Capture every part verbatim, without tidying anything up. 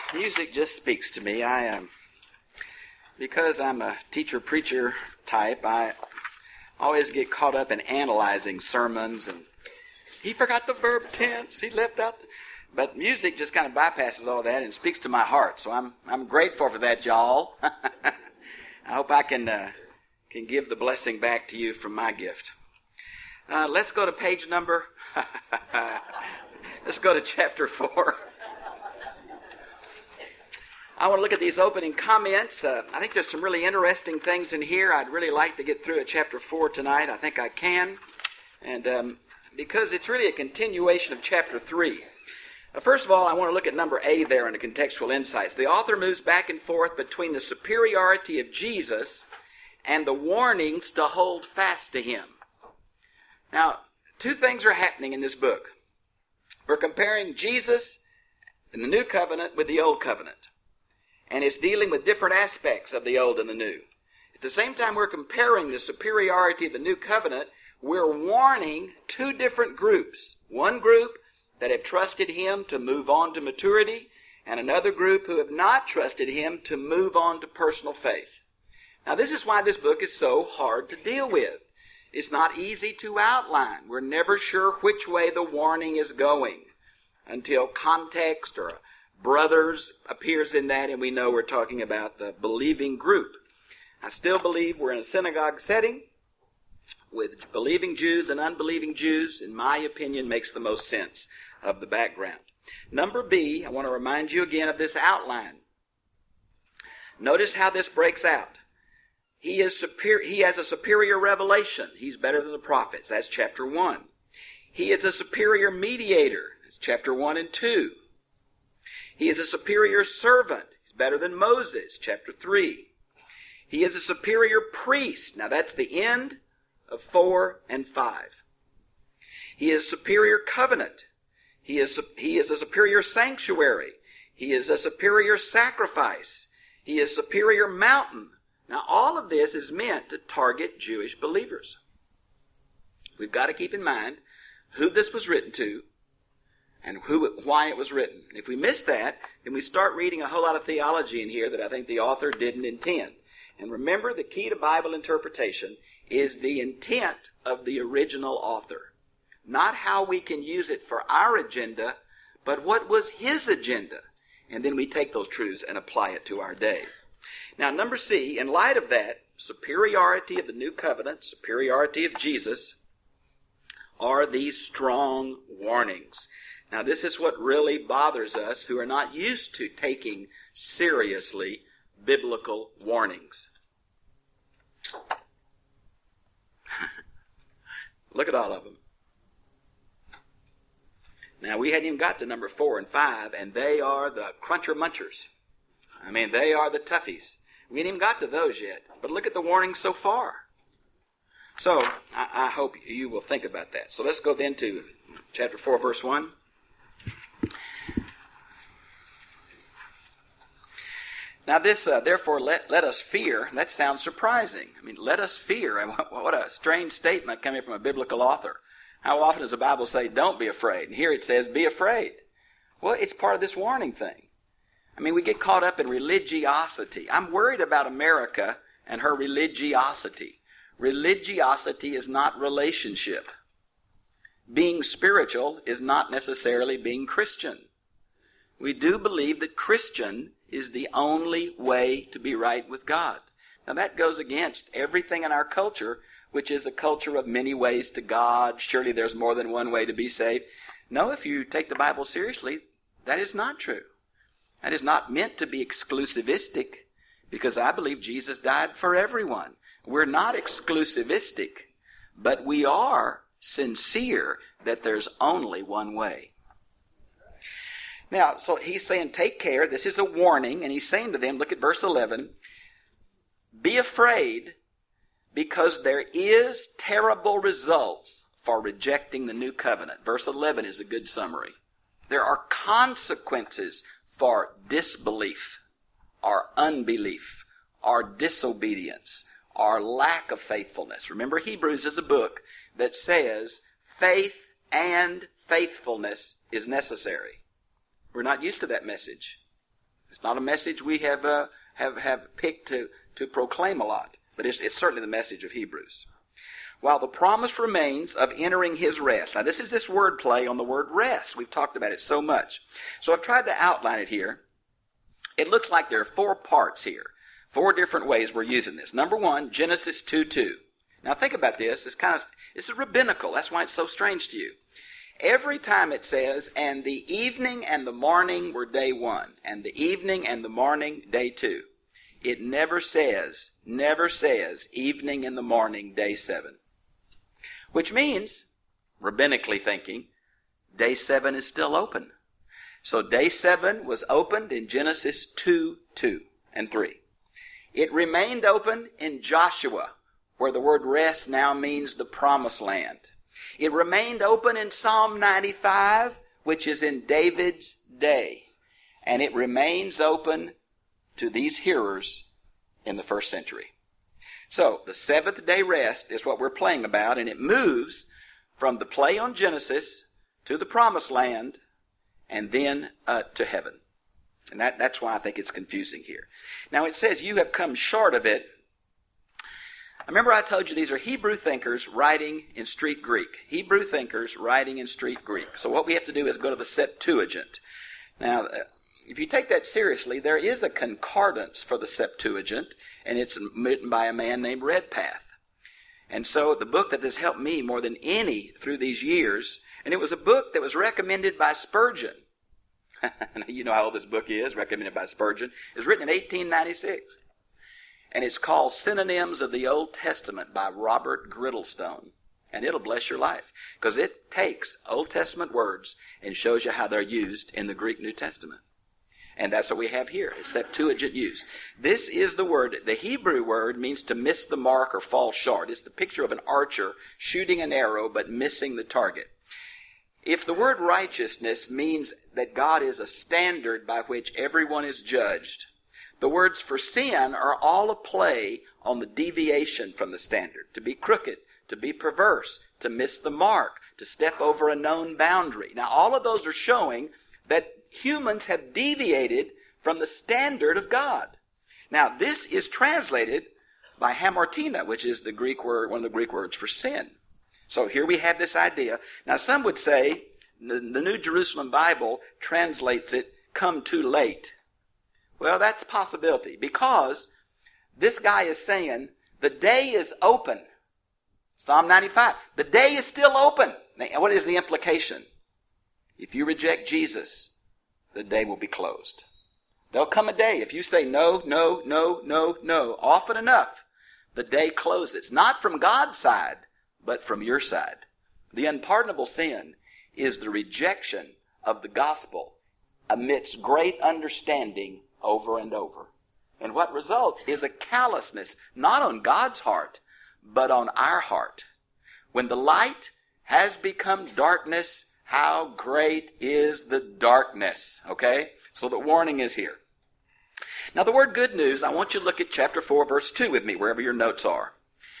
Music just speaks to me. I um, because I'm a teacher-preacher type, I always get caught up in analyzing sermons, and he forgot the verb tense, he left out the, but music just kind of bypasses all that and speaks to my heart, so I'm I'm grateful for that, y'all. I hope I can uh, can give the blessing back to you from my gift. Uh, let's go to page number, let's go to chapter four. I want to look at these opening comments. Uh, I think there's some really interesting things in here. I'd really like to get through at chapter four tonight. I think I can. And um, because it's really a continuation of chapter three. Uh, first of all, I want to look at number A there in the contextual insights. The author moves back and forth between the superiority of Jesus and the warnings to hold fast to him. Now, two things are happening in this book. We're comparing Jesus in the New Covenant with the Old Covenant. And it's dealing with different aspects of the old and the new. At the same time we're comparing the superiority of the new covenant, we're warning two different groups. One group that have trusted him to move on to maturity, and another group who have not trusted him to move on to personal faith. Now this is why this book is so hard to deal with. It's not easy to outline. We're never sure which way the warning is going until context or brothers appears in that, and we know we're talking about the believing group. I still believe we're in a synagogue setting with believing Jews and unbelieving Jews. In my opinion, makes the most sense of the background. Number B, I want to remind you again of this outline. Notice how this breaks out. He is superior, he has a superior revelation. He's better than the prophets. That's chapter one. He is a superior mediator. That's chapter one and two. He is a superior servant. He's better than Moses, chapter three. He is a superior priest. Now that's the end of four and five. He is superior covenant. He is, he is a superior sanctuary. He is a superior sacrifice. He is superior mountain. Now all of this is meant to target Jewish believers. We've got to keep in mind who this was written to, and who, why it was written. If we miss that, then we start reading a whole lot of theology in here that I think the author didn't intend. And remember, the key to Bible interpretation is the intent of the original author. Not how we can use it for our agenda, but what was his agenda. And then we take those truths and apply it to our day. Now, number C, in light of that, superiority of the new covenant, superiority of Jesus, are these strong warnings. Now, this is what really bothers us who are not used to taking seriously biblical warnings. Look at all of them. Now, we hadn't even got to number four and five, and they are the cruncher munchers. I mean, they are the toughies. We hadn't even got to those yet, but look at the warnings so far. So, I, I hope you will think about that. So let's go then to chapter four, verse one. Now this, uh, therefore, let, let us fear, that sounds surprising. I mean, let us fear, and what, what a strange statement coming from a biblical author. How often does the Bible say, don't be afraid? And here it says, be afraid. Well, it's part of this warning thing. I mean, we get caught up in religiosity. I'm worried about America and her religiosity. Religiosity is not relationship. Being spiritual is not necessarily being Christian. We do believe that Christian is the only way to be right with God. Now that goes against everything in our culture, which is a culture of many ways to God. Surely there's more than one way to be saved. No, if you take the Bible seriously, that is not true. That is not meant to be exclusivistic, because I believe Jesus died for everyone. We're not exclusivistic, but we are sincere that there's only one way. Now, so he's saying, take care. This is a warning. And he's saying to them, look at verse eleven, be afraid because there is terrible results for rejecting the new covenant. Verse eleven is a good summary. There are consequences for disbelief, or unbelief, or disobedience, or lack of faithfulness. Remember, Hebrews is a book that says faith and faithfulness is necessary. We're not used to that message. It's not a message we have uh, have have picked to, to proclaim a lot, but it's, it's certainly the message of Hebrews. While the promise remains of entering his rest. Now this is this word play on the word rest. We've talked about it so much. So I've tried to outline it here. It looks like there are four parts here. Four different ways we're using this. Number one, Genesis two two. Now think about this. It's kind of, this is rabbinical. That's why it's so strange to you. Every time it says, and the evening and the morning were day one, and the evening and the morning day two. It never says, never says, evening and the morning day seven. Which means, rabbinically thinking, day seven is still open. So day seven was opened in Genesis two two and three. It remained open in Joshua, where the word rest now means the promised land. It remained open in Psalm ninety-five, which is in David's day. And it remains open to these hearers in the first century. So, the seventh day rest is what we're playing about, and it moves from the play on Genesis to the promised land and then uh, to heaven. And that, that's why I think it's confusing here. Now, it says, you have come short of it. Remember I told you these are Hebrew thinkers writing in street Greek. Hebrew thinkers writing in street Greek. So what we have to do is go to the Septuagint. Now, if you take that seriously, there is a concordance for the Septuagint, and it's written by a man named Redpath. And so the book that has helped me more than any through these years, and it was a book that was recommended by Spurgeon. You know how old this book is, recommended by Spurgeon. It was written in eighteen ninety-six. And it's called Synonyms of the Old Testament by Robert Griddlestone. And it'll bless your life, because it takes Old Testament words and shows you how they're used in the Greek New Testament. And that's what we have here, is Septuagint use. This is the word, the Hebrew word means to miss the mark or fall short. It's the picture of an archer shooting an arrow but missing the target. If the word righteousness means that God is a standard by which everyone is judged, the words for sin are all a play on the deviation from the standard. To be crooked, to be perverse, to miss the mark, to step over a known boundary. Now all of those are showing that humans have deviated from the standard of God. Now this is translated by hamartina, which is the Greek word, one of the Greek words for sin. So here we have this idea. Now some would say the, the New Jerusalem Bible translates it, come too late. Well, that's a possibility, because this guy is saying the day is open. Psalm ninety-five, the day is still open. Now, what is the implication? If you reject Jesus, the day will be closed. There'll come a day, if you say no, no, no, no, no, often enough, the day closes. Not from God's side, but from your side. The unpardonable sin is the rejection of the gospel amidst great understanding over and over. And what results is a callousness, not on God's heart, but on our heart. When the light has become darkness, how great is the darkness? Okay? So the warning is here. Now the word good news, I want you to look at chapter four, verse two with me, wherever your notes are.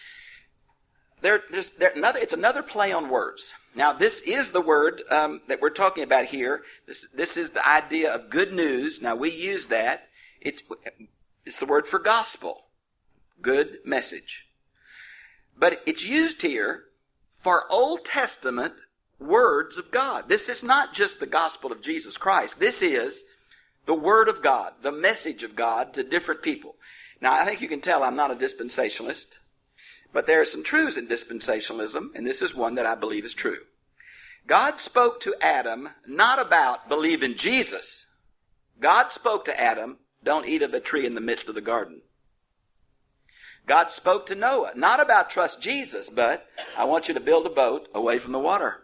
There, there's there, another, it's another play on words. Now this is the word um, that we're talking about here. This, this is the idea of good news. Now we use that. It, it's the word for gospel. Good message. But it's used here for Old Testament words of God. This is not just the gospel of Jesus Christ. This is the word of God, the message of God to different people. Now I think you can tell I'm not a dispensationalist. But there are some truths in dispensationalism, and this is one that I believe is true. God spoke to Adam not about believe in Jesus. God spoke to Adam, don't eat of the tree in the midst of the garden. God spoke to Noah, not about trust Jesus, but I want you to build a boat away from the water.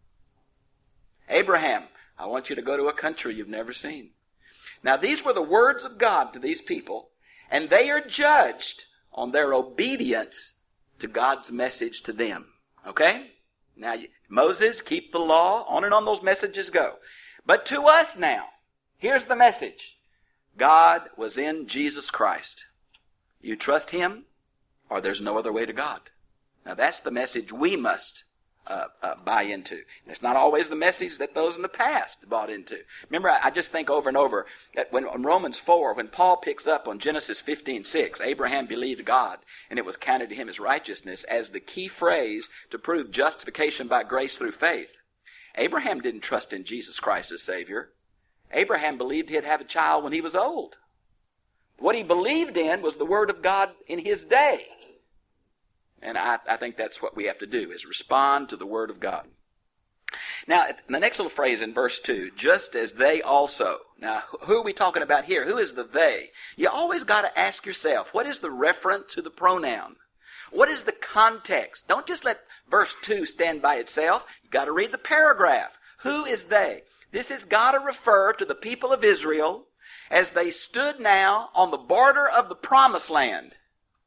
Abraham, I want you to go to a country you've never seen. Now these were the words of God to these people, and they are judged on their obedience to God's message to them. Okay? Now, Moses, keep the law, on and on those messages go. But to us now, here's the message. God was in Jesus Christ. You trust Him, or there's no other way to God. Now, that's the message we must uh, uh, buy into. And it's not always the message that those in the past bought into. Remember, I, I just think over and over that when in Romans four, when Paul picks up on Genesis fifteen six, Abraham believed God, and it was counted to him as righteousness, as the key phrase to prove justification by grace through faith. Abraham didn't trust in Jesus Christ as Savior. Abraham believed he'd have a child when he was old. What he believed in was the Word of God in his day. And I, I think that's what we have to do, is respond to the Word of God. Now, the next little phrase in verse two, just as they also. Now, who are we talking about here? Who is the they? You always got to ask yourself, what is the reference to the pronoun? What is the context? Don't just let verse two stand by itself. You've got to read the paragraph. Who is they? This has got to refer to the people of Israel as they stood now on the border of the promised land.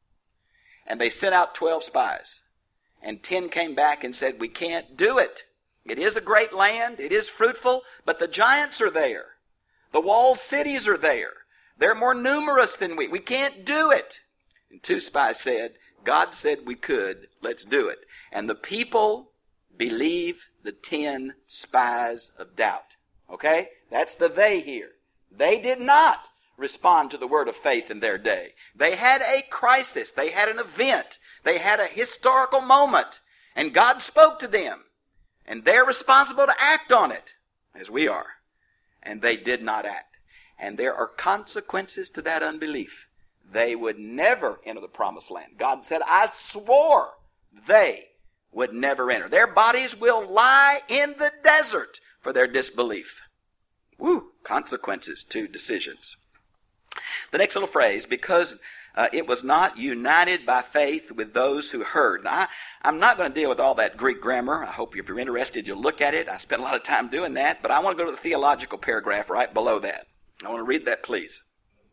And they sent out twelve spies. And ten came back and said, we can't do it. It is a great land. It is fruitful. But the giants are there. The walled cities are there. They're more numerous than we. We can't do it. And two spies said, God said we could. Let's do it. And the people believe the ten spies of doubt. Okay? That's the they here. They did not respond to the word of faith in their day. They had a crisis. They had an event. They had a historical moment. And God spoke to them. And they're responsible to act on it, as we are. And they did not act. And there are consequences to that unbelief. They would never enter the promised land. God said, I swore they would never enter. Their bodies will lie in the desert for their disbelief. Woo! Consequences to decisions. The next little phrase, because uh, it was not united by faith with those who heard. Now, I, I'm not going to deal with all that Greek grammar. I hope if you're interested, you'll look at it. I spent a lot of time doing that, but I want to go to the theological paragraph right below that. I want to read that, please.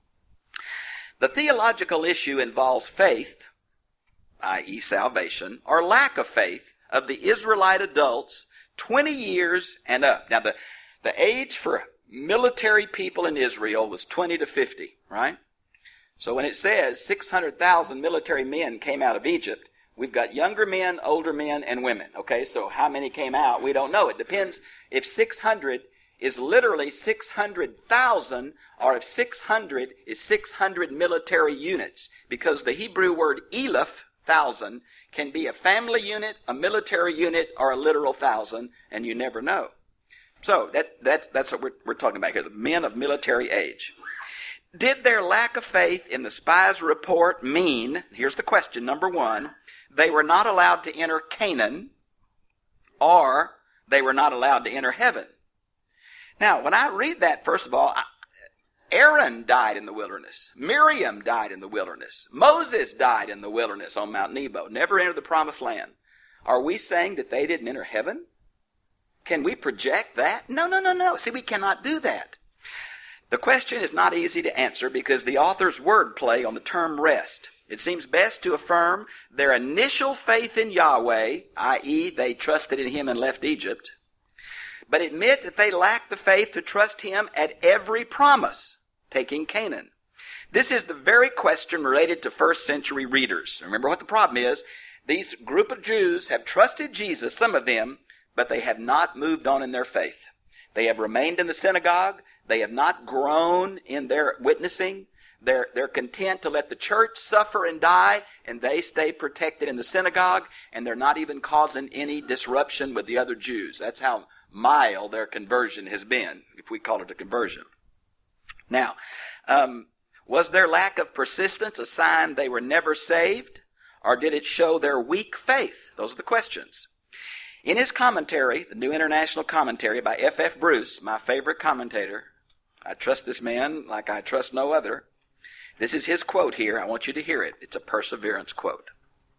The theological issue involves faith, that is salvation, or lack of faith of the Israelite adults twenty years and up. Now, the, the age for military people in Israel was twenty to fifty, right? So when it says six hundred thousand military men came out of Egypt, we've got younger men, older men, and women. Okay, so how many came out? We don't know. It depends if six hundred is literally six hundred thousand or if six hundred is six hundred military units. Because the Hebrew word elif, thousand, can be a family unit, a military unit, or a literal thousand, and you never know. So that, that, that's what we're, we're talking about here, the men of military age. Did their lack of faith in the spies' report mean, here's the question, number one, they were not allowed to enter Canaan, or they were not allowed to enter heaven? Now, when I read that, first of all, I, Aaron died in the wilderness. Miriam died in the wilderness. Moses died in the wilderness on Mount Nebo, never entered the promised land. Are we saying that they didn't enter heaven? Can we project that? No, no, no, no. See, we cannot do that. The question is not easy to answer because the author's wordplay on the term rest. It seems best to affirm their initial faith in Yahweh, that is they trusted in Him and left Egypt, but admit that they lacked the faith to trust Him at every promise, taking Canaan. This is the very question related to first century readers. Remember what the problem is. These group of Jews have trusted Jesus, some of them, but they have not moved on in their faith. They have remained in the synagogue. They have not grown in their witnessing. They're, they're content to let the church suffer and die, and they stay protected in the synagogue, and they're not even causing any disruption with the other Jews. That's how mild their conversion has been, if we call it a conversion. Now, um, was their lack of persistence a sign they were never saved, or did it show their weak faith? Those are the questions. In his commentary, the New International Commentary by F F Bruce, my favorite commentator, I trust this man like I trust no other. This is his quote here. I want you to hear it. It's a perseverance quote.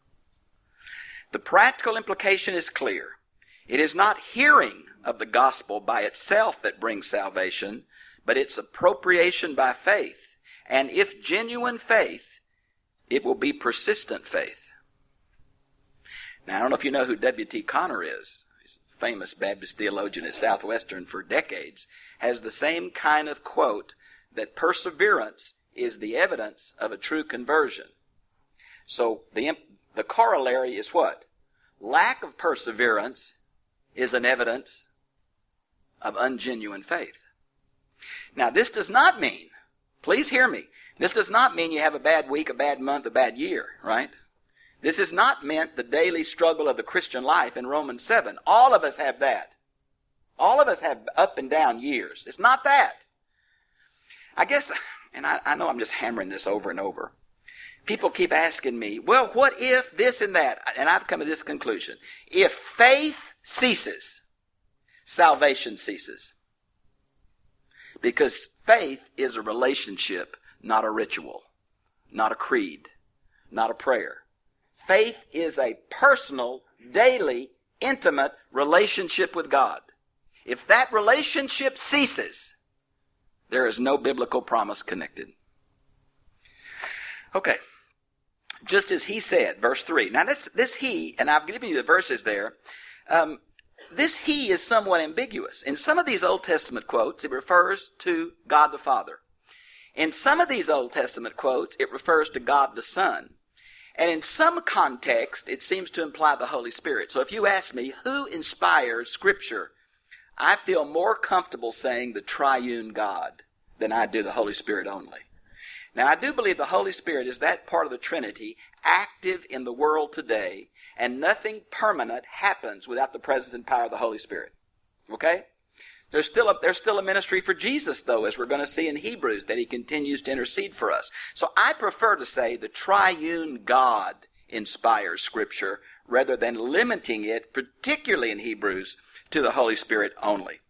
The practical implication is clear. It is not hearing of the gospel by itself that brings salvation, but its appropriation by faith. And if genuine faith, it will be persistent faith. Now, I don't know if you know who W T Connor is. He's a famous Baptist theologian at Southwestern for decades. Has the same kind of quote that perseverance is the evidence of a true conversion. So the, the corollary is what? lack of perseverance is an evidence of ungenuine faith. Now, this does not mean, please hear me, this does not mean you have a bad week, a bad month, a bad year, right? This is not meant the daily struggle of the Christian life in Romans seven. All of us have that. All of us have up and down years. It's not that. I guess, and I, I know I'm just hammering this over and over. People keep asking me, well, what if this and that? And I've come to this conclusion. If faith ceases, salvation ceases. Because faith is a relationship, not a ritual, not a creed, not a prayer. Faith is a personal, daily, intimate relationship with God. If that relationship ceases, there is no biblical promise connected. Okay. Just as he said, verse three. Now this, this he, and I've given you the verses there, um, this he is somewhat ambiguous. In some of these Old Testament quotes, it refers to God the Father. In some of these Old Testament quotes, it refers to God the Son. And in some context, it seems to imply the Holy Spirit. So if you ask me, who inspires Scripture? I feel more comfortable saying the triune God than I do the Holy Spirit only. Now, I do believe the Holy Spirit is that part of the Trinity active in the world today, and nothing permanent happens without the presence and power of the Holy Spirit. Okay? There's still a, there's still a ministry for Jesus, though, as we're going to see in Hebrews, that he continues to intercede for us. So I prefer to say the triune God inspires Scripture rather than limiting it, particularly in Hebrews, to the Holy Spirit only.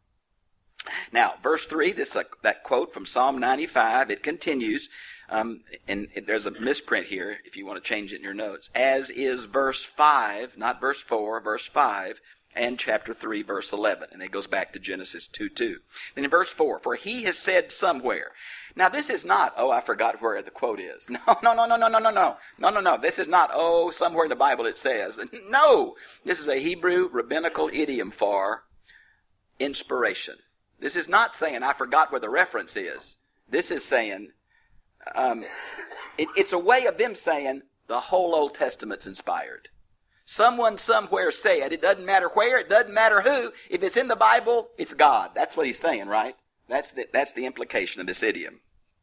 Now, verse three, this uh, that quote from Psalm ninety-five, it continues, um, and it, there's a misprint here if you want to change it in your notes, as is verse five, not verse four, verse five, and chapter three, verse eleven. And it goes back to Genesis two two. Then in verse four, for he has said somewhere. Now this is not, oh, I forgot where the quote is. No, no, no, no, no, no, no, no. No, no, no. This is not, oh, somewhere in the Bible it says. No. This is a Hebrew rabbinical idiom for inspiration. This is not saying, I forgot where the reference is. This is saying, um, it, it's a way of them saying the whole Old Testament's inspired. Someone somewhere said, it doesn't matter where, it doesn't matter who. If it's in the Bible, it's God. That's what he's saying, right? That's the, that's the implication of this idiom.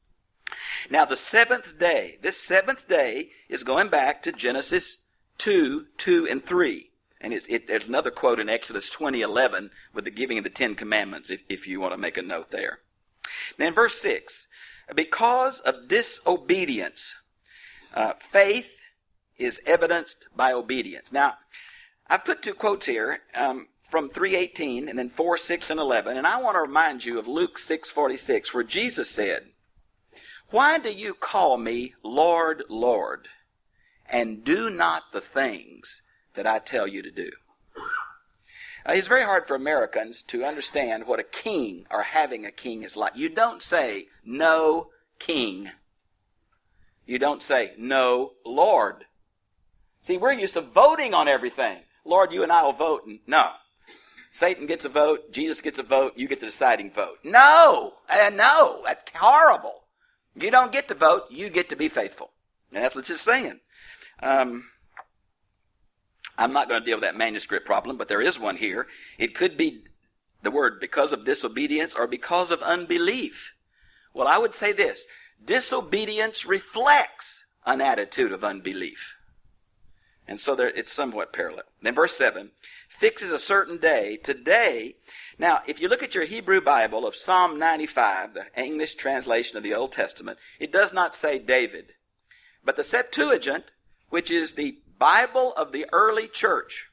Now, the seventh day, this seventh day is going back to Genesis two, two, and three. And it, it, there's another quote in Exodus twenty eleven with the giving of the Ten Commandments, if, if you want to make a note there. Now in verse six, because of disobedience, uh, faith is evidenced by obedience. Now, I've put two quotes here um, from three eighteen and then four, six, and eleven, and I want to remind you of Luke six forty-six, where Jesus said, why do you call me Lord, Lord, and do not the things that I tell you to do? Uh, it's very hard for Americans to understand what a king or having a king is like. You don't say, no king. You don't say, no Lord. See, we're used to voting on everything. Lord, you and I will vote. And no. Satan gets a vote, Jesus gets a vote, you get the deciding vote. No! Uh, no! That's horrible. You don't get to vote, you get to be faithful. And that's what it's saying. Um... I'm not going to deal with that manuscript problem, but there is one here. It could be the word because of disobedience or because of unbelief. Well, I would say this. Disobedience reflects an attitude of unbelief. And so there, it's somewhat parallel. Then verse seven, fixes a certain day. Today, now, if you look at your Hebrew Bible of Psalm ninety-five, the English translation of the Old Testament, it does not say David. But the Septuagint, which is the Bible of the early church,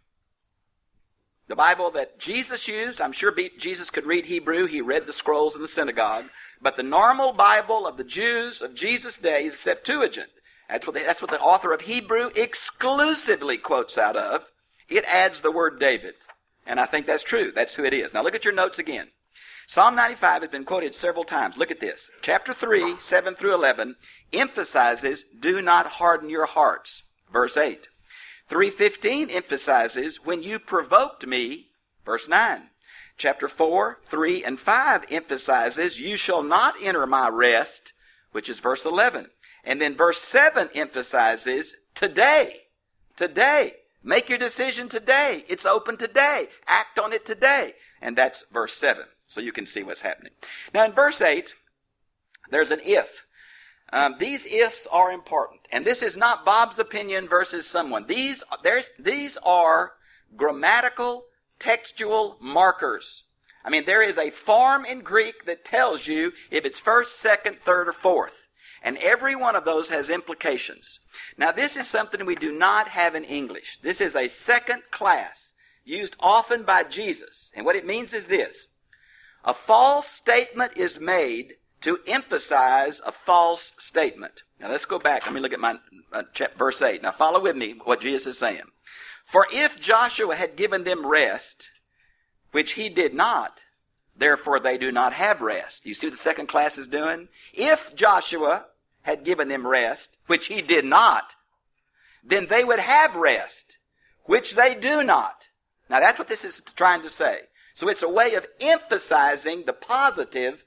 the Bible that Jesus used, I'm sure Jesus could read Hebrew, he read the scrolls in the synagogue, but the normal Bible of the Jews of Jesus' day is Septuagint. That's what, they, that's what the author of Hebrew exclusively quotes out of. It adds the word David, and I think that's true. That's who it is. Now look at your notes again. Psalm ninety-five has been quoted several times. Look at this. Chapter three, seven through eleven, emphasizes, do not harden your hearts. Verse eight. three fifteen emphasizes, when you provoked me, verse nine. Chapter four, three, and five emphasizes, you shall not enter my rest, which is verse eleven. And then verse seven emphasizes, today, today. Make your decision today. It's open today. Act on it today. And that's verse seven. So you can see what's happening. Now in verse eight, there's an if. Um, these ifs are important. And this is not Bob's opinion versus someone. These, there's, these are grammatical, textual markers. I mean, there is a form in Greek that tells you if it's first, second, third, or fourth. And every one of those has implications. Now, this is something we do not have in English. This is a second class used often by Jesus. And what it means is this. A false statement is made to emphasize a false statement. Now, let's go back. Let me look at my uh, verse eight. Now, follow with me what Jesus is saying. For if Joshua had given them rest, which he did not, therefore they do not have rest. You see what the second class is doing? If Joshua had given them rest, which he did not, then they would have rest, which they do not. Now that's what this is trying to say. So it's a way of emphasizing the positive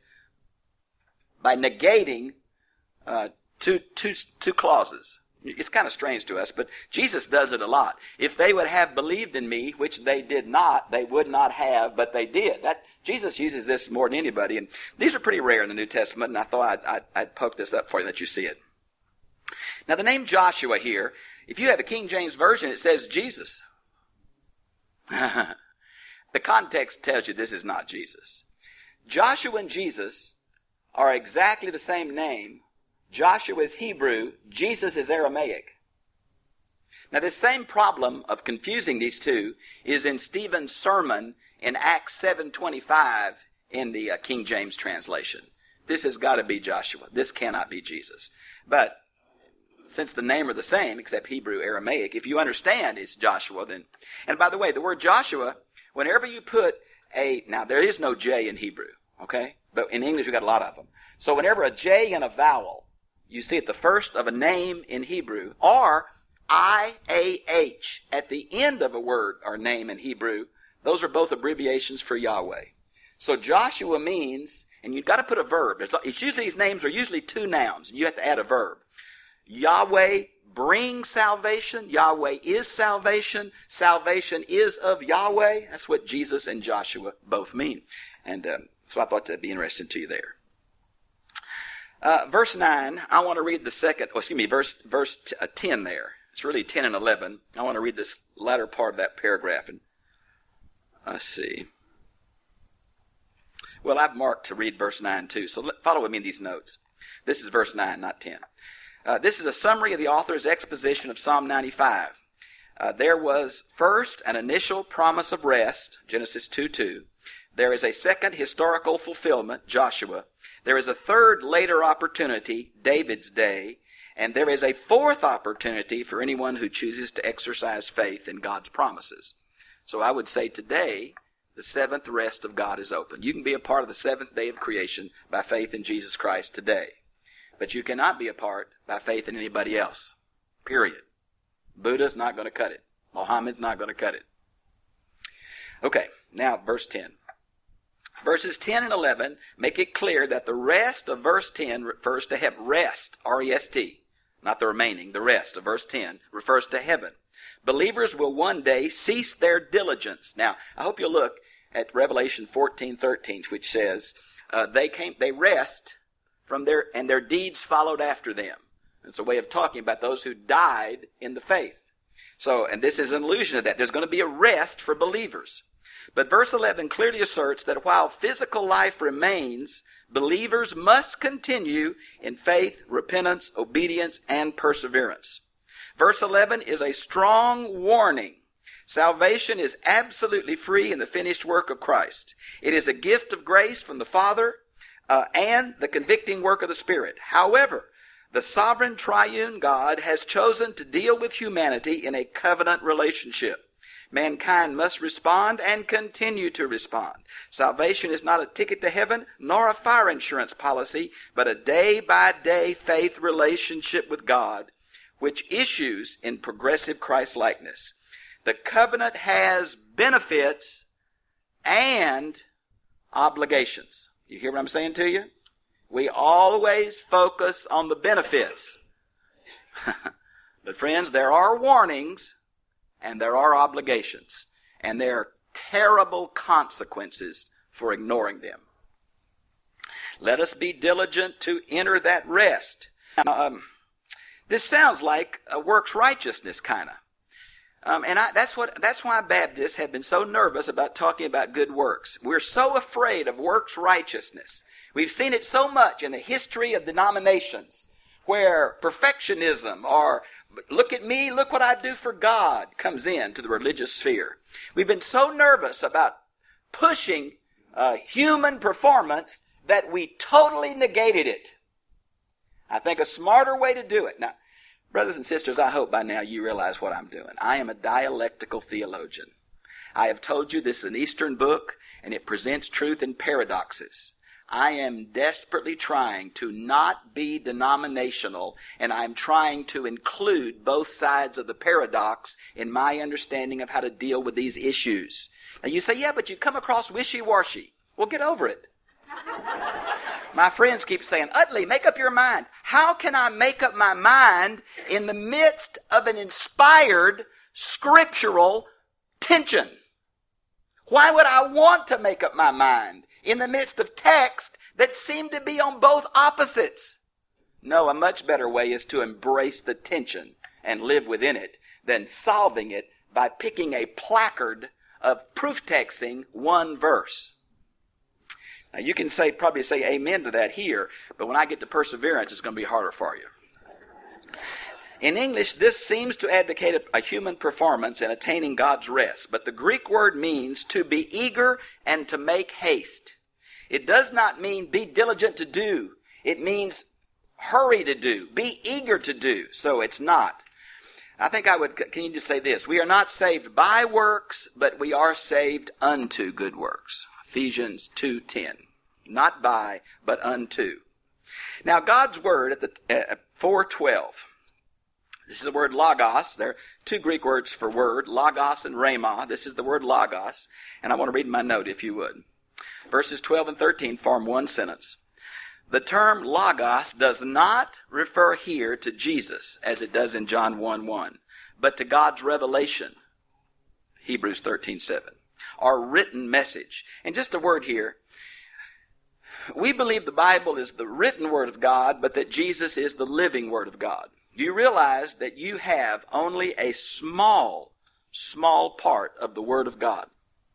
by negating uh, two, two, two clauses. It's kind of strange to us, but Jesus does it a lot. If they would have believed in me, which they did not, they would not have, but they did. That Jesus uses this more than anybody, and these are pretty rare in the New Testament, and I thought I'd, I'd, I'd poke this up for you, let you see it. Now, the name Joshua here, if you have a King James Version, it says Jesus. The context tells you this is not Jesus. Joshua and Jesus are exactly the same name. Joshua is Hebrew, Jesus is Aramaic. Now this same problem of confusing these two is in Stephen's sermon in Acts seven twenty-five in the uh, King James translation. This has got to be Joshua. This cannot be Jesus. But since the name are the same, except Hebrew, Aramaic, if you understand it's Joshua, then... And by the way, the word Joshua, whenever you put a... Now there is no J in Hebrew, okay? But in English we've got a lot of them. So whenever a J and a vowel, you see at the first of a name in Hebrew, or I A H at the end of a word or name in Hebrew, those are both abbreviations for Yahweh. So Joshua means, and you've got to put a verb. It's, it's usually, these names are usually two nouns, and you have to add a verb. Yahweh brings salvation. Yahweh is salvation. Salvation is of Yahweh. That's what Jesus and Joshua both mean. And um, so I thought that'd be interesting to you there. Uh, verse nine, I want to read the second, oh, excuse me, verse verse t- uh, ten there. It's really ten and eleven. I want to read this latter part of that paragraph. And let's see. Well, I've marked to read verse nine too, so let, follow with me in these notes. This is verse nine, not ten. Uh, this is a summary of the author's exposition of Psalm ninety-five. Uh, there was first an initial promise of rest, Genesis two two. There is a second historical fulfillment, Joshua. There is a third later opportunity, David's day. And there is a fourth opportunity for anyone who chooses to exercise faith in God's promises. So I would say today, the seventh rest of God is open. You can be a part of the seventh day of creation by faith in Jesus Christ today. But you cannot be a part by faith in anybody else. Period. Buddha's not going to cut it. Mohammed's not going to cut it. Okay, now verse ten. Verses ten and eleven make it clear that the rest of verse ten refers to heaven. Rest, R E S T, not the remaining. The rest of verse ten refers to heaven. Believers will one day cease their diligence. Now, I hope you'll look at Revelation fourteen thirteen, which says, uh, they came, they rest from their, and their deeds followed after them. It's a way of talking about those who died in the faith. So, and this is an allusion to that. There's going to be a rest for believers. But verse eleven clearly asserts that while physical life remains, believers must continue in faith, repentance, obedience, and perseverance. Verse eleven is a strong warning. Salvation is absolutely free in the finished work of Christ. It is a gift of grace from the Father uh, and the convicting work of the Spirit. However, the sovereign triune God has chosen to deal with humanity in a covenant relationship. Mankind must respond and continue to respond. Salvation is not a ticket to heaven, nor a fire insurance policy, but a day-by-day faith relationship with God, which issues in progressive Christ-likeness. The covenant has benefits and obligations. You hear what I'm saying to you? We always focus on the benefits. But friends, there are warnings and there are obligations, and there are terrible consequences for ignoring them. Let us be diligent to enter that rest. Um, this sounds like a works righteousness kind of. Um, and I, that's what that's why Baptists have been so nervous about talking about good works. We're so afraid of works righteousness. We've seen it so much in the history of denominations where perfectionism or look at me, look what I do for God comes into the religious sphere. We've been so nervous about pushing uh, human performance that we totally negated it. I think a smarter way to do it. Now, brothers and sisters, I hope by now you realize what I'm doing. I am a dialectical theologian. I have told you this is an Eastern book, and it presents truth in paradoxes. I am desperately trying to not be denominational, and I'm trying to include both sides of the paradox in my understanding of how to deal with these issues. Now you say, yeah, but you come across wishy-washy. Well, get over it. My friends keep saying, Utley, make up your mind. How can I make up my mind in the midst of an inspired scriptural tension? Why would I want to make up my mind in the midst of text that seem to be on both opposites? No, a much better way is to embrace the tension and live within it than solving it by picking a placard of proof texting one verse. Now you can say probably say amen to that here, but when I get to perseverance, it's going to be harder for you. In English, this seems to advocate a, a human performance in attaining God's rest, but the Greek word means to be eager and to make haste. It does not mean be diligent to do. It means hurry to do, be eager to do. So it's not. I think I would continue to say this. We are not saved by works, but we are saved unto good works. Ephesians two ten. Not by, but unto. Now God's word at the uh, four twelve. This is the word logos. There are two Greek words for word, logos and rhema. This is the word logos. And I want to read my note if you would. Verses twelve and thirteen form one sentence. The term logos does not refer here to Jesus as it does in John one one, but to God's revelation, Hebrews thirteen seven, our written message. And just a word here. We believe the Bible is the written Word of God, but that Jesus is the living Word of God. You realize that you have only a small, small part of the Word of God.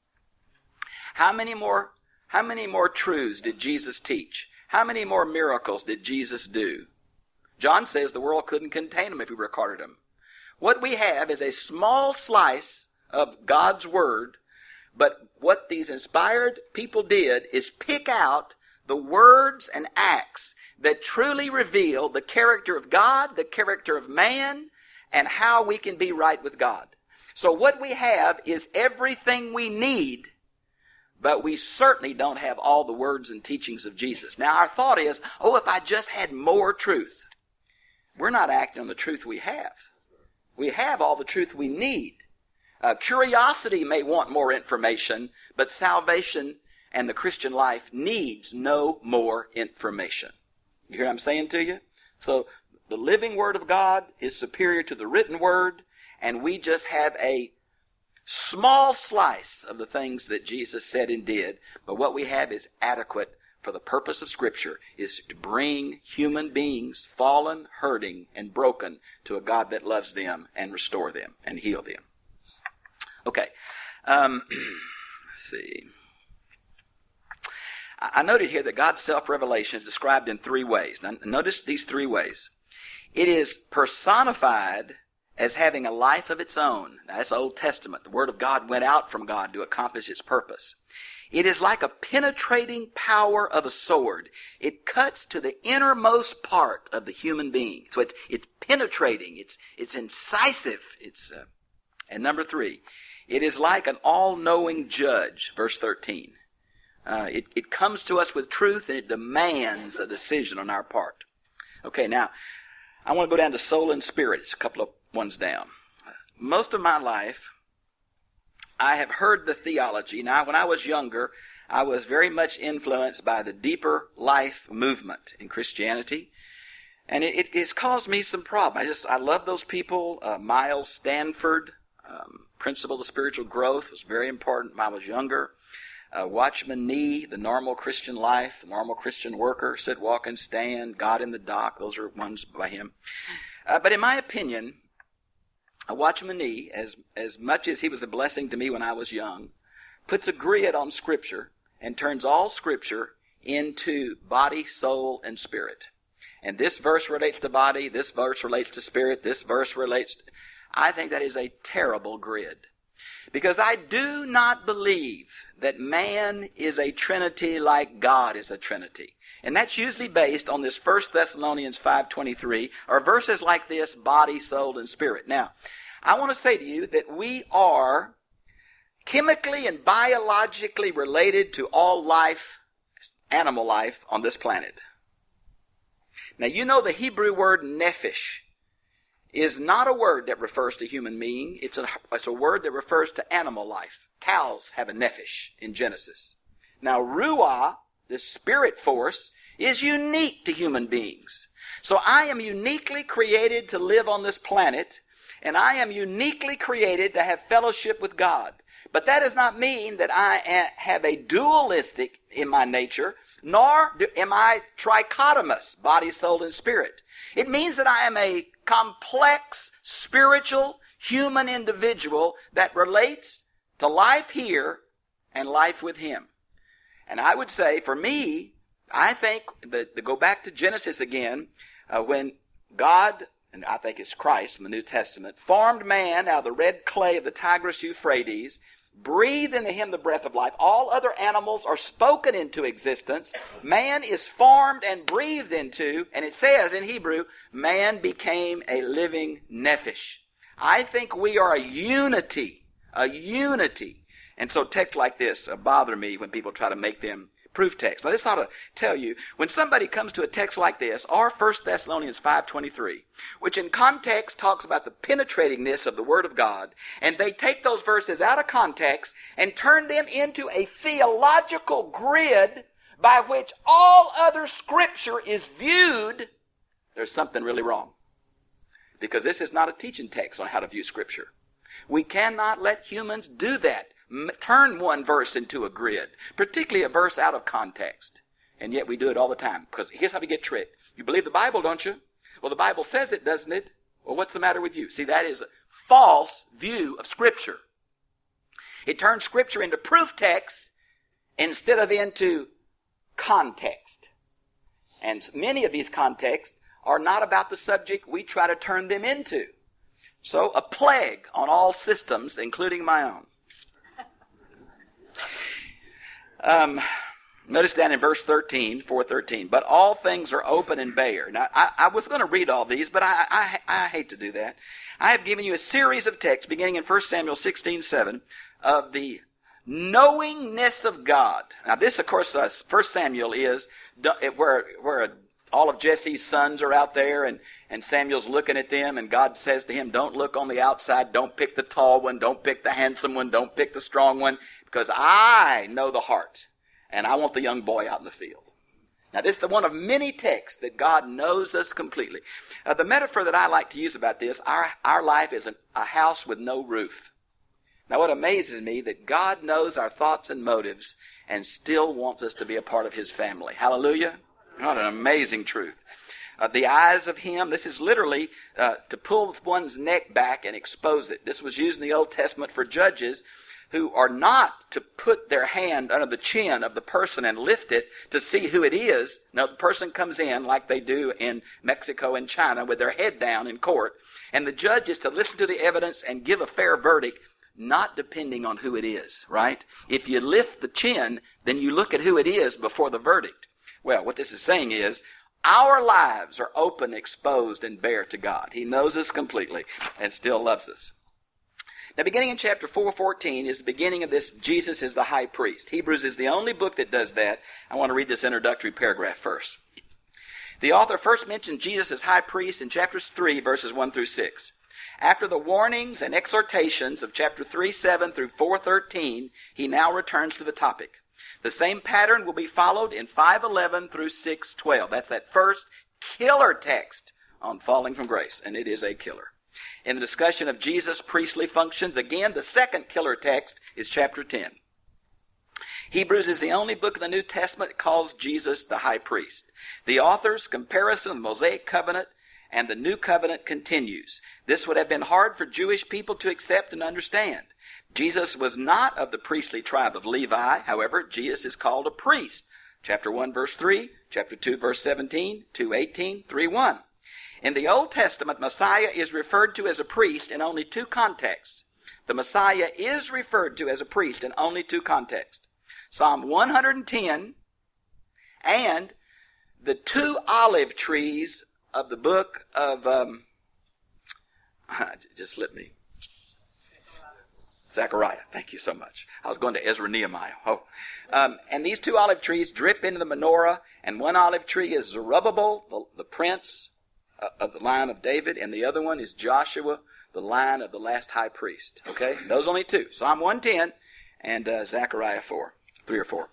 How many more, how many more truths did Jesus teach? How many more miracles did Jesus do? John says the world couldn't contain them if we recorded them. What we have is a small slice of God's Word, but what these inspired people did is pick out the words and acts that truly reveal the character of God, the character of man, and how we can be right with God. So what we have is everything we need, but we certainly don't have all the words and teachings of Jesus. Now our thought is, oh, if I just had more truth. We're not acting on the truth we have. We have all the truth we need. Uh, curiosity may want more information, but salvation and the Christian life needs no more information. You hear what I'm saying to you? So the living Word of God is superior to the written Word, and we just have a small slice of the things that Jesus said and did, but what we have is adequate for the purpose of Scripture, is to bring human beings, fallen, hurting, and broken, to a God that loves them and restore them and heal them. Okay. Um, let's see. I noted here that God's self-revelation is described in three ways. Now, notice these three ways. It is personified as having a life of its own. Now, that's Old Testament. The Word of God went out from God to accomplish its purpose. It is like a penetrating power of a sword. It cuts to the innermost part of the human being. So it's it's penetrating. It's it's incisive. It's uh, and number three, it is like an all-knowing judge. Verse thirteen. Uh, it, it comes to us with truth, and it demands a decision on our part. Okay, now, I want to go down to soul and spirit. It's a couple of ones down. Most of my life, I have heard the theology. Now, when I was younger, I was very much influenced by the deeper life movement in Christianity. And it, it has caused me some problems. I just, I love those people. Uh, Miles Stanford, Um, principles of spiritual growth was very important when I was younger. Uh, Watchman Nee, the normal Christian life, the normal Christian worker, sit, walk, and stand, God in the dock. Those are ones by him. Uh, but in my opinion, uh, Watchman Nee, as, as much as he was a blessing to me when I was young, puts a grid on Scripture and turns all Scripture into body, soul, and spirit. And this verse relates to body, this verse relates to spirit, this verse relates to... I think that is a terrible grid. Because I do not believe that man is a trinity like God is a trinity. And that's usually based on this First Thessalonians five twenty-three, or verses like this, body, soul, and spirit. Now, I want to say to you that we are chemically and biologically related to all life, animal life, on this planet. Now, you know the Hebrew word nephesh is not a word that refers to human being. It's a, it's a word that refers to animal life. Cows have a nephesh in Genesis. Now, ruah, the spirit force, is unique to human beings. So I am uniquely created to live on this planet, and I am uniquely created to have fellowship with God. But that does not mean that I have a dualistic in my nature, nor am I trichotomous, body, soul, and spirit. It means that I am a complex, spiritual, human individual that relates to life here and life with Him. And I would say, for me, I think, that to go back to Genesis again, uh, when God, and I think it's Christ in the New Testament, formed man out of the red clay of the Tigris Euphrates, breathed into him the breath of life. All other animals are spoken into existence. Man is formed and breathed into, and it says in Hebrew, man became a living nephesh. I think we are a unity, a unity. And so texts like this uh, bother me when people try to make them proof text. Now this ought to tell you, when somebody comes to a text like this, or First Thessalonians five twenty-three, which in context talks about the penetratingness of the Word of God, and they take those verses out of context and turn them into a theological grid by which all other Scripture is viewed, there's something really wrong. Because this is not a teaching text on how to view Scripture. We cannot let humans do that. Turn one verse into a grid, particularly a verse out of context. And yet we do it all the time. Because here's how we get tricked. You believe the Bible, don't you? Well, the Bible says it, doesn't it? Well, what's the matter with you? See, that is a false view of Scripture. It turns Scripture into proof text instead of into context. And many of these contexts are not about the subject we try to turn them into. So, a plague on all systems, including my own. Um, notice down in verse thirteen, four thirteen, but all things are open and bare. Now, I, I was going to read all these, but I, I, I hate to do that. I have given you a series of texts, beginning in First Samuel sixteen seven, of the knowingness of God. Now, this, of course, uh, First Samuel is where, where all of Jesse's sons are out there, and, and Samuel's looking at them, and God says to him, don't look on the outside, don't pick the tall one, don't pick the handsome one, don't pick the strong one, because I know the heart, and I want the young boy out in the field. Now, this is the one of many texts that God knows us completely. Uh, the metaphor that I like to use about this, our, our life is an, a house with no roof. Now, what amazes me, that God knows our thoughts and motives and still wants us to be a part of His family. Hallelujah. What an amazing truth. Uh, the eyes of Him, this is literally uh, to pull one's neck back and expose it. This was used in the Old Testament for judges who are not to put their hand under the chin of the person and lift it to see who it is. No, the person comes in like they do in Mexico and China with their head down in court, and the judge is to listen to the evidence and give a fair verdict, not depending on who it is, right? If you lift the chin, then you look at who it is before the verdict. Well, what this is saying is, our lives are open, exposed, and bare to God. He knows us completely and still loves us. Now, beginning in chapter four fourteen is the beginning of this, Jesus is the high priest. Hebrews is the only book that does that. I want to read this introductory paragraph first. The author first mentioned Jesus as high priest in chapter three, verses one through six. After the warnings and exhortations of chapter three seven through four thirteen, he now returns to the topic. The same pattern will be followed in five eleven through six twelve. That's that first killer text on falling from grace, and it is a killer. In the discussion of Jesus' priestly functions, again, the second killer text is chapter ten. Hebrews is the only book of the New Testament that calls Jesus the high priest. The author's comparison of the Mosaic covenant and the new covenant continues. This would have been hard for Jewish people to accept and understand. Jesus was not of the priestly tribe of Levi. However, Jesus is called a priest. Chapter one, verse three, chapter two, verse seventeen, two eighteen, three one. In the Old Testament, Messiah is referred to as a priest in only two contexts. The Messiah is referred to as a priest in only two contexts. Psalm one hundred ten and the two olive trees of the book of, um, just slipped me. Zechariah. Thank you so much. I was going to Ezra Nehemiah. Oh. Um, and these two olive trees drip into the menorah, and one olive tree is Zerubbabel, the, the prince uh, of the line of David, and the other one is Joshua, the line of the last high priest. Okay? Those only two. Psalm one ten and uh, Zechariah four. Three or four.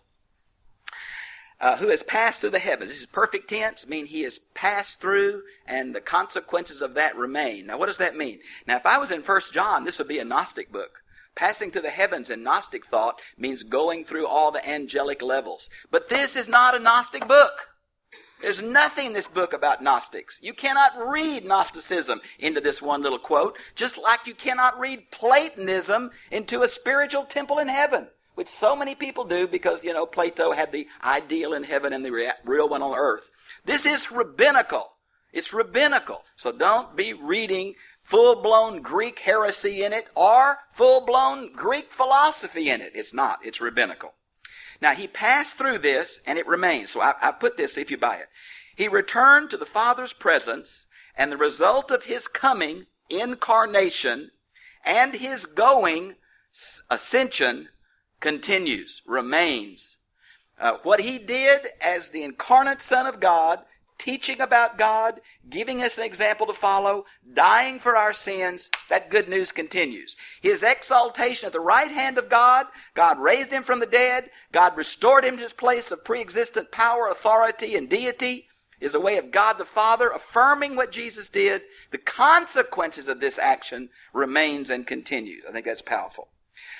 Uh, who has passed through the heavens. This is perfect tense, meaning he has passed through, and the consequences of that remain. Now, what does that mean? Now, if I was in First John, this would be a Gnostic book. Passing through the heavens in Gnostic thought means going through all the angelic levels. But this is not a Gnostic book. There's nothing in this book about Gnostics. You cannot read Gnosticism into this one little quote, just like you cannot read Platonism into a spiritual temple in heaven, which so many people do because, you know, Plato had the ideal in heaven and the real one on earth. This is rabbinical. It's rabbinical. So don't be reading full-blown Greek heresy in it or full-blown Greek philosophy in it. It's not. It's rabbinical. Now, he passed through this, and it remains. So I, I put this, if you buy it. He returned to the Father's presence, and the result of his coming, incarnation, and his going, ascension, continues, remains. Uh, what he did as the incarnate Son of God, teaching about God, giving us an example to follow, dying for our sins, that good news continues. His exaltation at the right hand of God, God raised him from the dead, God restored him to his place of pre-existent power, authority, and deity, is a way of God the Father affirming what Jesus did. The consequences of this action remains and continues. I think that's powerful.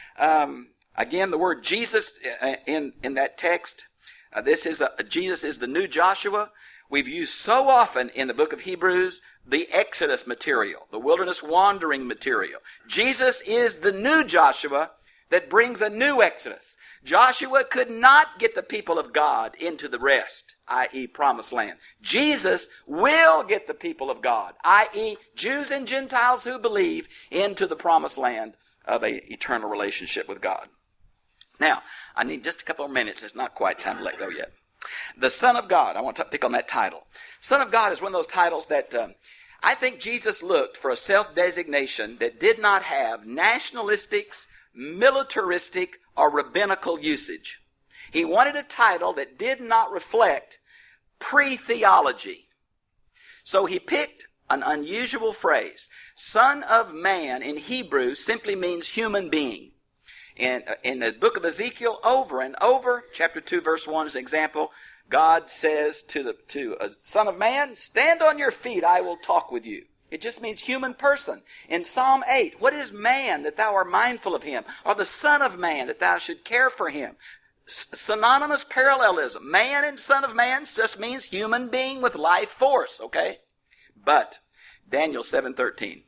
Um, again, the word Jesus in, in that text, uh, this is a, Jesus is the new Joshua. We've used so often in the book of Hebrews the Exodus material, the wilderness wandering material. Jesus is the new Joshua that brings a new Exodus. Joshua could not get the people of God into the rest, that is promised land. Jesus will get the people of God, that is Jews and Gentiles who believe, into the promised land of an eternal relationship with God. Now, I need just a couple of minutes. It's not quite time to let go yet. The Son of God. I want to pick on that title. Son of God is one of those titles that um, I think Jesus looked for a self-designation that did not have nationalistic, militaristic, or rabbinical usage. He wanted a title that did not reflect pre-theology. So he picked an unusual phrase. Son of Man in Hebrew simply means human being. In, in the book of Ezekiel, over and over, chapter two, verse one is an example. God says to the to a son of man, stand on your feet, I will talk with you. It just means human person. In Psalm eight, what is man that thou art mindful of him? Or the son of man that thou should care for him? S- synonymous parallelism. Man and son of man just means human being with life force, okay? But, Daniel seven thirteen.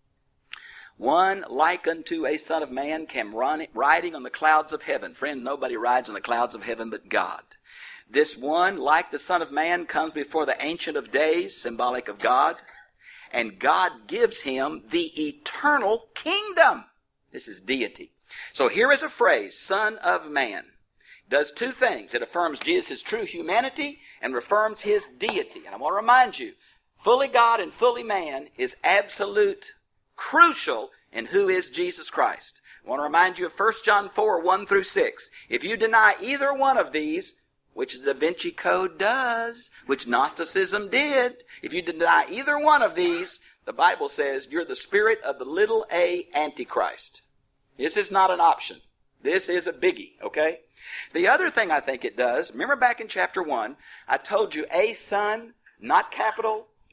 One like unto a son of man came running, riding on the clouds of heaven. Friend, nobody rides on the clouds of heaven but God. This one, like the Son of Man, comes before the Ancient of Days, symbolic of God. And God gives him the eternal kingdom. This is deity. So here is a phrase, Son of Man. Does two things. It affirms Jesus' true humanity and affirms his deity. And I want to remind you, fully God and fully man is absolute crucial in who is Jesus Christ. I want to remind you of First John four, one through six. If you deny either one of these, which the Da Vinci Code does, which Gnosticism did, if you deny either one of these, the Bible says you're the spirit of the little a Antichrist. This is not an option. This is a biggie, okay? The other thing I think it does, remember back in chapter one, I told you a son, not capital,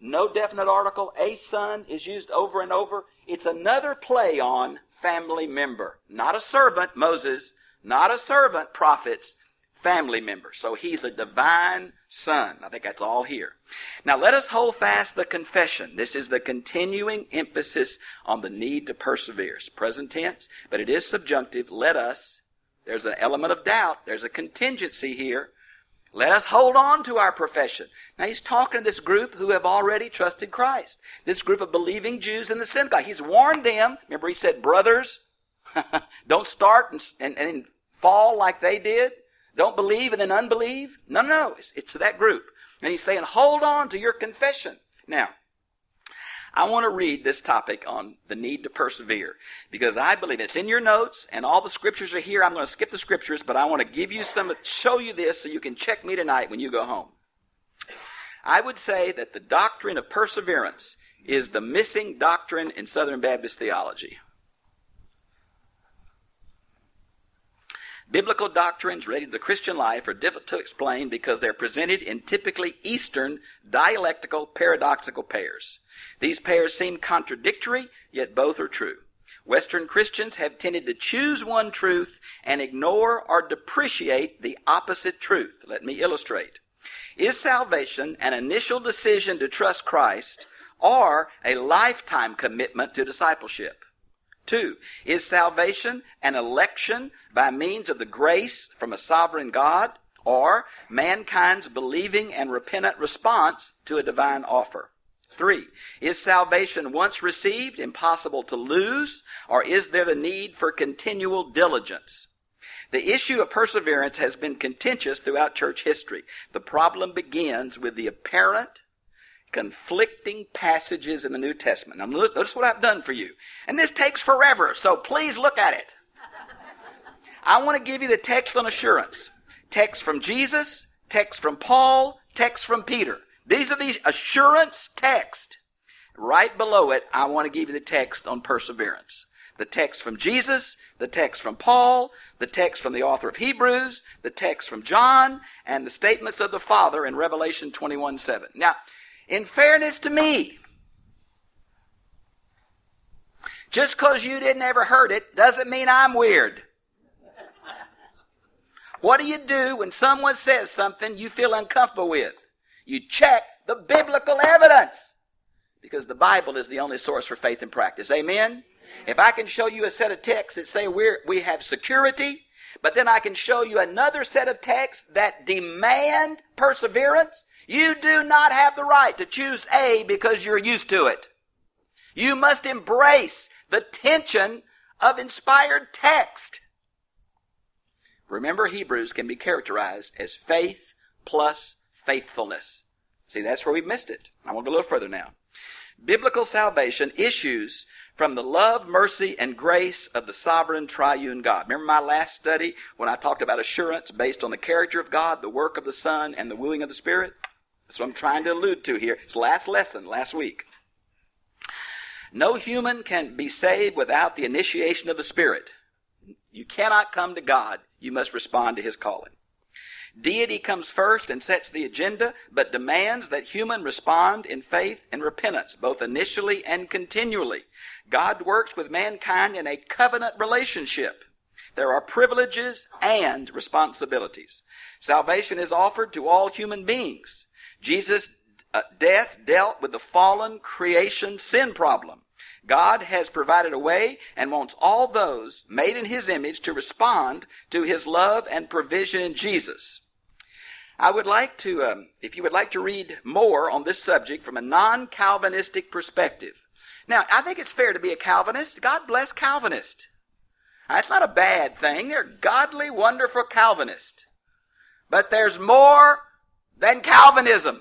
no definite article. A son is used over and over. It's another play on family member. Not a servant, Moses. Not a servant, prophets. Family member. So he's a divine son. I think that's all here. Now let us hold fast the confession. This is the continuing emphasis on the need to persevere. It's present tense, but it is subjunctive. Let us. There's an element of doubt. There's a contingency here. Let us hold on to our profession. Now he's talking to this group who have already trusted Christ. This group of believing Jews in the synagogue. He's warned them. Remember he said, brothers, don't start and, and, and fall like they did. Don't believe and then unbelieve. No, no, no. It's, it's to that group. And he's saying, hold on to your confession. Now, I want to read this topic on the need to persevere because I believe it's in your notes and all the scriptures are here. I'm going to skip the scriptures, but I want to give you some, show you this so you can check me tonight when you go home. I would say that the doctrine of perseverance is the missing doctrine in Southern Baptist theology. Biblical doctrines related to the Christian life are difficult to explain because they're presented in typically Eastern dialectical paradoxical pairs. These pairs seem contradictory, yet both are true. Western Christians have tended to choose one truth and ignore or depreciate the opposite truth. Let me illustrate. Is salvation an initial decision to trust Christ or a lifetime commitment to discipleship? Two, is salvation an election by means of the grace from a sovereign God or mankind's believing and repentant response to a divine offer? Three, is salvation once received impossible to lose or is there the need for continual diligence? The issue of perseverance has been contentious throughout church history. The problem begins with the apparent conflicting passages in the New Testament. Now notice what I've done for you. And this takes forever, so please look at it. I want to give you the text on assurance. Text from Jesus, text from Paul, text from Peter. These are the assurance text. Right below it, I want to give you the text on perseverance. The text from Jesus, the text from Paul, the text from the author of Hebrews, the text from John, and the statements of the Father in Revelation twenty-one seven. Now, in fairness to me, just because you didn't ever heard it doesn't mean I'm weird. What do you do when someone says something you feel uncomfortable with? You check the biblical evidence because the Bible is the only source for faith and practice. Amen? If I can show you a set of texts that say we're, we have security, but then I can show you another set of texts that demand perseverance, you do not have the right to choose A because you're used to it. You must embrace the tension of inspired text. Remember, Hebrews can be characterized as faith plus faithfulness. See, that's where we missed it. I want to go a little further now. Biblical salvation issues from the love, mercy, and grace of the sovereign triune God. Remember my last study when I talked about assurance based on the character of God, the work of the Son, and the wooing of the Spirit? That's what I'm trying to allude to here. It's the last lesson, last week. No human can be saved without the initiation of the Spirit. You cannot come to God. You must respond to His calling. Deity comes first and sets the agenda, but demands that human respond in faith and repentance, both initially and continually. God works with mankind in a covenant relationship. There are privileges and responsibilities. Salvation is offered to all human beings. Jesus' uh, death dealt with the fallen creation sin problem. God has provided a way and wants all those made in His image to respond to His love and provision in Jesus. I would like to, um, if you would like to read more on this subject from a non-Calvinistic perspective. Now, I think it's fair to be a Calvinist. God bless Calvinists. That's not a bad thing. They're godly, wonderful Calvinists. But there's more than Calvinism.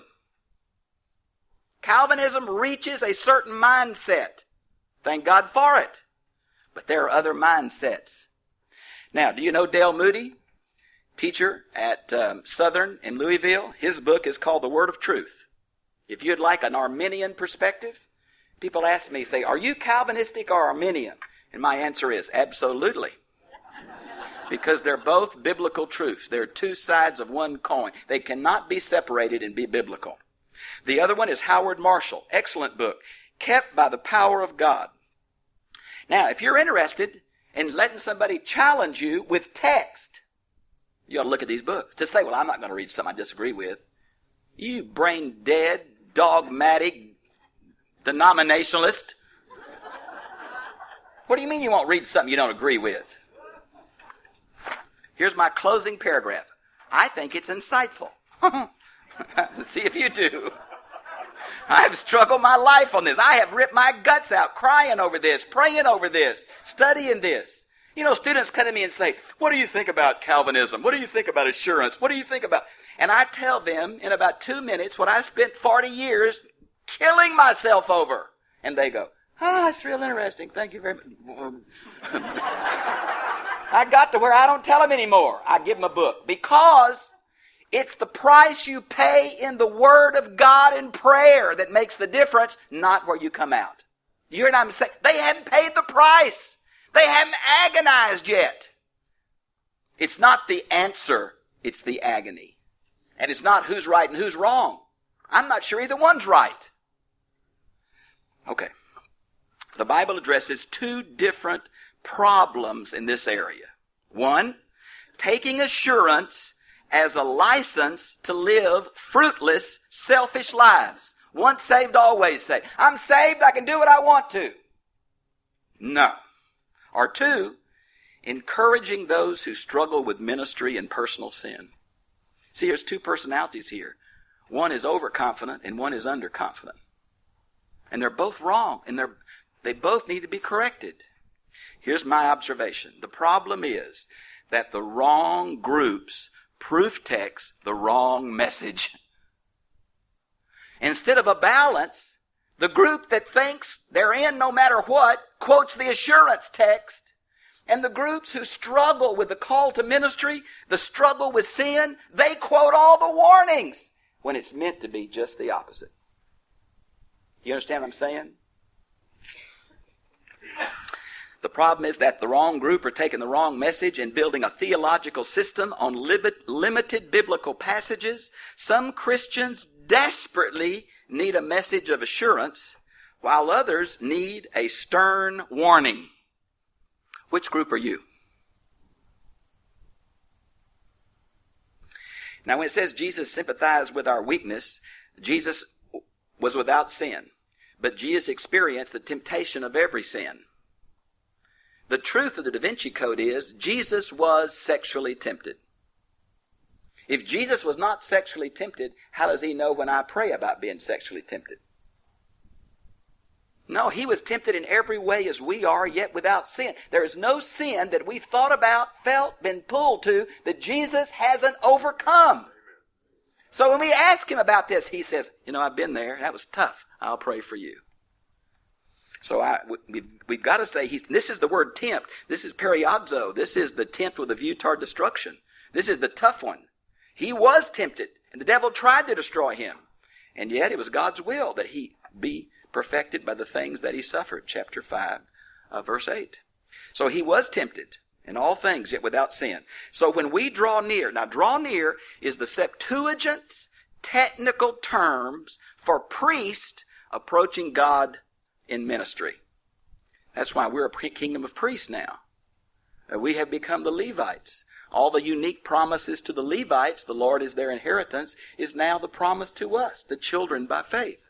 Calvinism reaches a certain mindset. Thank God for it. But there are other mindsets. Now, do you know Dale Moody? Teacher at um, Southern in Louisville. His book is called The Word of Truth. If you'd like an Arminian perspective, people ask me, say, are you Calvinistic or Arminian? And my answer is absolutely. Because they're both biblical truths. They're two sides of one coin. They cannot be separated and be biblical. The other one is Howard Marshall. Excellent book. Kept by the Power of God. Now, if you're interested in letting somebody challenge you with text, you ought to look at these books. To say, well, I'm not going to read something I disagree with. You brain dead, dogmatic, denominationalist. What do you mean you won't read something you don't agree with? Here's my closing paragraph. I think it's insightful. See if you do. I've struggled my life on this. I have ripped my guts out crying over this, praying over this, studying this. You know, students come to me and say, what do you think about Calvinism? What do you think about assurance? What do you think about... And I tell them in about two minutes what I spent forty years killing myself over. And they go, oh, that's real interesting. Thank you very much. I got to where I don't tell them anymore. I give them a book. Because it's the price you pay in the Word of God in prayer that makes the difference, not where you come out. You hear what I'm saying? They haven't paid the price. They haven't agonized yet. It's not the answer, it's the agony. And it's not who's right and who's wrong. I'm not sure either one's right. Okay. The Bible addresses two different problems in this area. One, taking assurance as a license to live fruitless, selfish lives. Once saved, always saved. I'm saved, I can do what I want to. No. Or two, encouraging those who struggle with ministry and personal sin. See, there's two personalities here. One is overconfident and one is underconfident. And they're both wrong, and they're, they both need to be corrected. Here's my observation. The problem is that the wrong groups proof text the wrong message. Instead of a balance, the group that thinks they're in no matter what quotes the assurance text. And the groups who struggle with the call to ministry, the struggle with sin, they quote all the warnings when it's meant to be just the opposite. You understand what I'm saying? The problem is that the wrong group are taking the wrong message and building a theological system on limit, limited biblical passages. Some Christians desperately need a message of assurance, while others need a stern warning. Which group are you? Now, when it says Jesus sympathized with our weakness, Jesus was without sin, but Jesus experienced the temptation of every sin. The truth of the Da Vinci Code is Jesus was sexually tempted. If Jesus was not sexually tempted, how does he know when I pray about being sexually tempted? No, he was tempted in every way as we are, yet without sin. There is no sin that we've thought about, felt, been pulled to, that Jesus hasn't overcome. So when we ask him about this, he says, you know, I've been there. That was tough. I'll pray for you. So I, we, we've got to say, he's, this is the word tempt. This is periadzo. This is the tempt with a view toward destruction. This is the tough one. He was tempted, and the devil tried to destroy him. And yet it was God's will that he be perfected by the things that he suffered. Chapter five, uh, verse eight. So he was tempted in all things, yet without sin. So when we draw near, now draw near is the Septuagint's technical terms for priest approaching God in ministry. That's why we're a kingdom of priests now. Uh, we have become the Levites. All the unique promises to the Levites, the Lord is their inheritance, is now the promise to us, the children by faith.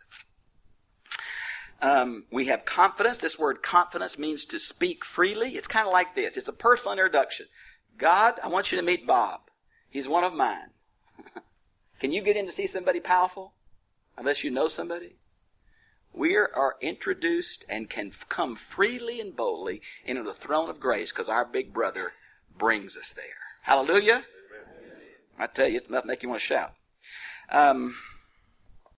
Um, we have confidence. This word confidence means to speak freely. It's kind of like this. It's a personal introduction. God, I want you to meet Bob. He's one of mine. Can you get in to see somebody powerful unless you know somebody? We are introduced and can come freely and boldly into the throne of grace because our big brother brings us there. Hallelujah. Amen. I tell you, it's enough to make you want to shout. Um,